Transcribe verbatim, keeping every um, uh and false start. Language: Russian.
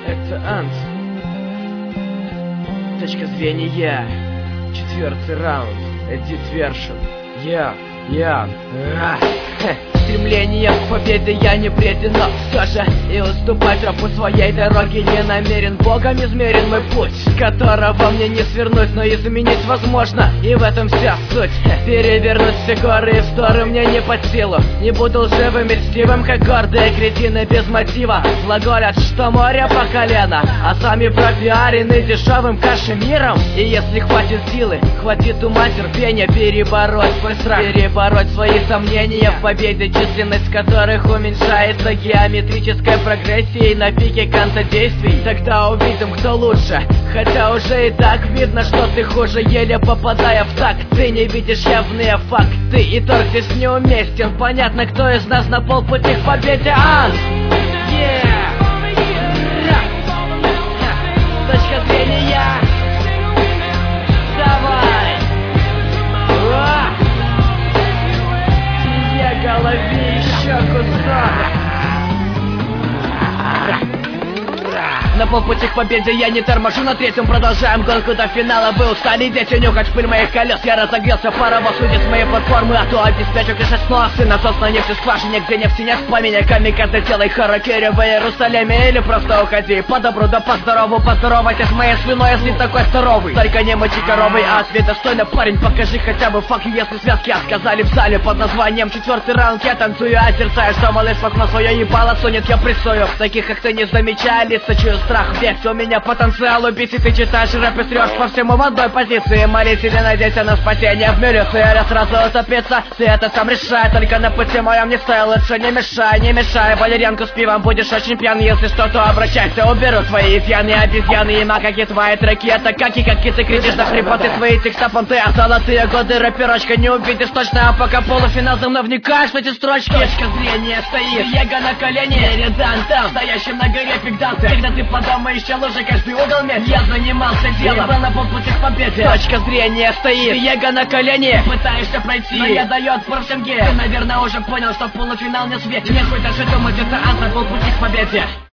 Это Ант. Точка зрения. Четвертый раунд. Эдит Вершин. Я, я, а. Стремление к победе я не бреден, но все же и уступать тропу своей дороги не намерен. Богом измерен мой путь, с которого мне не свернуть, но изменить возможно, и в этом вся суть. Перевернуть все горы и вздоры мне не под силу. Не буду лживым и льстивым, как гордые кретины без мотива. Глаголят, что море по колено, а сами пропиарены дешевым кашемиром. И если хватит силы, хватит ума, терпения перебороть свой страх, перебороть свои сомнения в победе, численность которых уменьшается геометрической прогрессией на пике канта действий. Тогда увидим, кто лучше, хотя уже и так видно, что ты хуже, еле попадая в такт. Ты не видишь явные факты, итог здесь неуместен. Понятно, кто из нас на полпути к победе. Ант! Yeah! Точка зрения. Давай! Сие голове еще кусок. На полпути к победе я не торможу, на третьем продолжаем гонку до финала. Вы устали, дети, нюхать пыль моих колес. Я разогрелся, паровоз уйдет с моей платформы, а то обеспечу крышать сносы. Насос на нефть скважине, где нефти нет, пламени камикадзе, делай харакири в Иерусалиме или просто уходи. По добру да по здорову, поздоровайся с моей свиной, если такой здоровый. Только не мочи коровый, а ответ достойно, парень, покажи хотя бы факт, если связки отказали в зале под названием четвертый раунд. Я танцую, озерцаю, что малыш в окно свое ебало сунет, я прессую. Таких как ты не замечали, сочую страх, ведь у меня потенциал убить, и ты читаешь рэп и стрёшь по всему в одной позиции. Молись или надейся на спасение в милиции, или сразу утопиться, ты это сам решай. Только на пути моем не стой, лучше не мешай, не мешай. Валерьянку с пивом будешь очень пьян, если что, то обращайся, уберу твои изъяны, обезьяны и макаки. Твои треки это каки, какие ты кричишь на хрипоты свои текстопонты, а золотые годы рэперочка не увидишь точно. А пока полуфинал за мной вникаешь в эти строчки. Точка зрения стоит, Его на колени перед Антом, стоящим на горе пик-данте. Когда ты по дому еще лучше каждый угол мест, я занимался делом, был на полпути к победе. Точка зрения стоит, Его на колени, пытаешься пройти, но я даю отпор всем геям. Ты, наверное, уже понял, что полуфинал не светит. Не хуй даже думать, это Ант на полпути к победе.